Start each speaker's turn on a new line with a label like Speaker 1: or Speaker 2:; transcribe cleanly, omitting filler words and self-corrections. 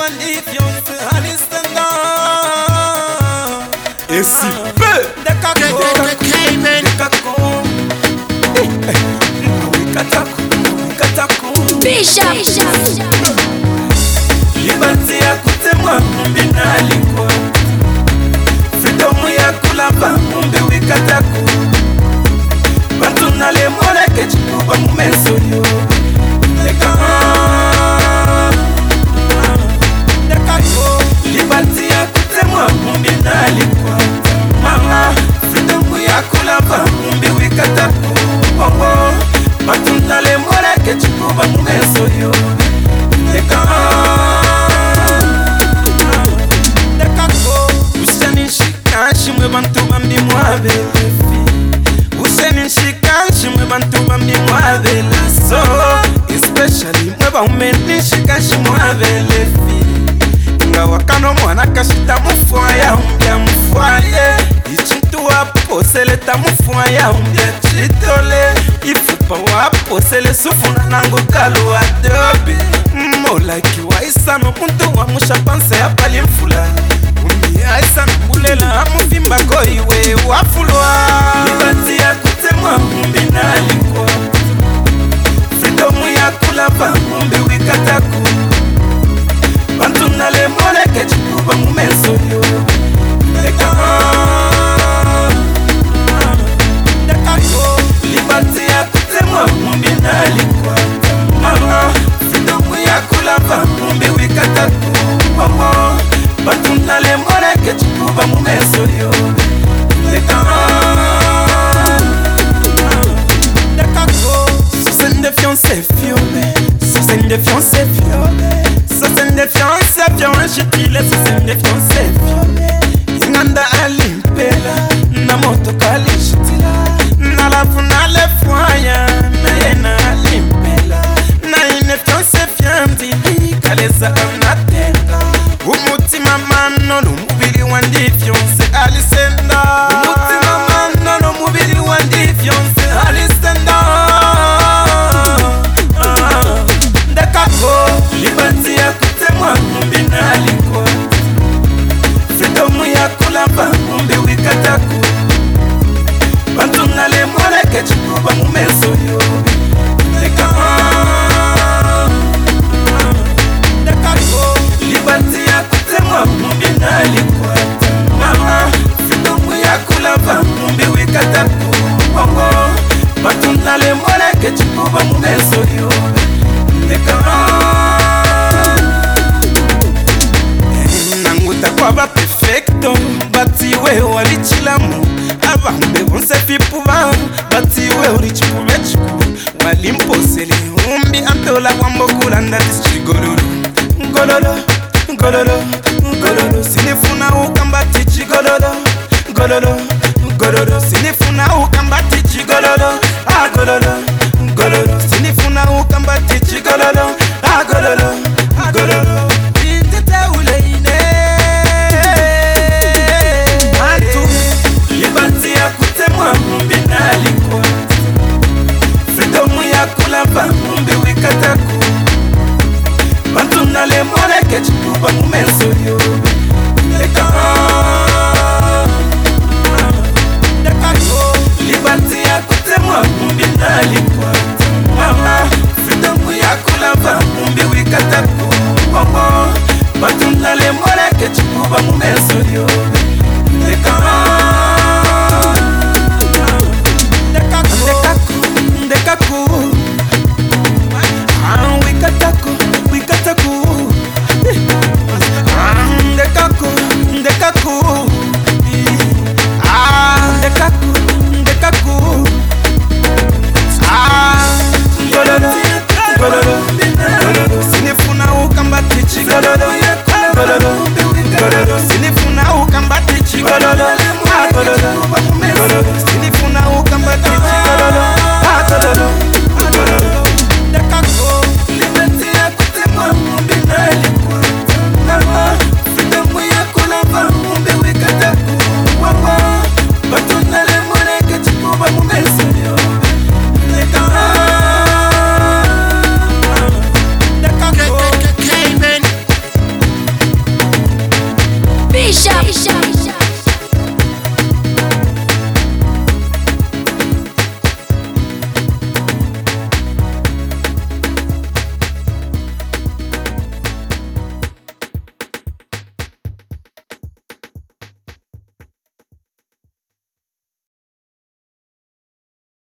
Speaker 1: wandi fiance alistanda.
Speaker 2: Esse pé
Speaker 1: De kako, Liberty ya kutemwa mumbi na alikwa, freedom ya kulamba mumbi wikataku. Bantu nale mwale kechipuba mumeso yo. Liberty ya kutemwa mumbi na alikwa, mama freedom ya kulamba mumbi wikataku. Bantu nale mwale kechipuba mumeso yo. Shimwe bantu bambi mwabelefi, useni shikashi mwe bantu bambi mwabela so, especially mwe ba umeni shikashi mwabelefi. Nga wakano mwana kashita mufwaya umbya mufwaye, ichintu waposele ta mufwaya umbya chitole, ifupa waposele sufuna nango kalu adobe. Molaki wa isano muntu wa mushapanse ya pali mfula, aisa mbulela amuvimba koiwe wafulwa. Liberty ya kutemwa mumbi na alikwa, freedom ya kulapa mumbi wikataku. Bantu nale mwale kechipuba mumeso yo. Liberty ya kutemwa mumbi na alikwa, mama freedom ya kulapa mumbi wikataku. Bantu nale mwale kechipuba mumeso yo. Sosende fiancé fiole, sosende fiancé fiole, sosende fiancé fiole, chitile sosende fiancé fiole. Inganda alimpela, na moto kali chitila, na lafu na le fwaya, na yena alimpela, na ine fiancé fiamdi, kaleza anatenda. Umutima mano n'umubiri wandi fiancé alisenda. Umutima mano n'umubiri wandi fiancé alisenda. Ndekako liberty ya kutemwa mumbi na alikwa, freedom ya kulamba mumbi wikataku. Bantu nale mwale kechipuba mumeso yo. Liberty ya kutemwa mumbi na alikwa, mama freedom ya kulamba mumbi wikataku. Bantu nale mwale kechipuba mumeso yo. Nanguta kwa ba perfecto, batiwe walichilamu. Abambe bonse fipuba, batiwe ulichipumechiku. Walimposele umbi antola wambo kulanda dischigololo. Gololo, gololo, gololo, sinifuna ukambati chigololo. Gololo, gololo, sinifuna ukambati chigololo. Ah gololo, gololo, sinifuna ukambati chigololo. Ah gololo, gololo, intete uleine. Antu, liberty ya kutemwa mumbi na alikwa, freedom ya kulapa mumbi wikataku. Bantu nale mwale kechipuba mumeso yo. Liberty ya kutemwa mumbi na alikwa, mama freedom ya kulapa mumbi wikataku. Bantu nale mwale kechipuba mumeso yo. Ndekaku wikataku, wikataku. Ndekaku, ndekaku. Ndekaku, ndekaku. Gololo, gololo, gololo, sinifuna ukambati chigololo. Gololo, gololo, sinifuna ukambati chigololo. Gololo, gololo, sinifuna ukambati chigololo. Gololo,
Speaker 2: Bishop.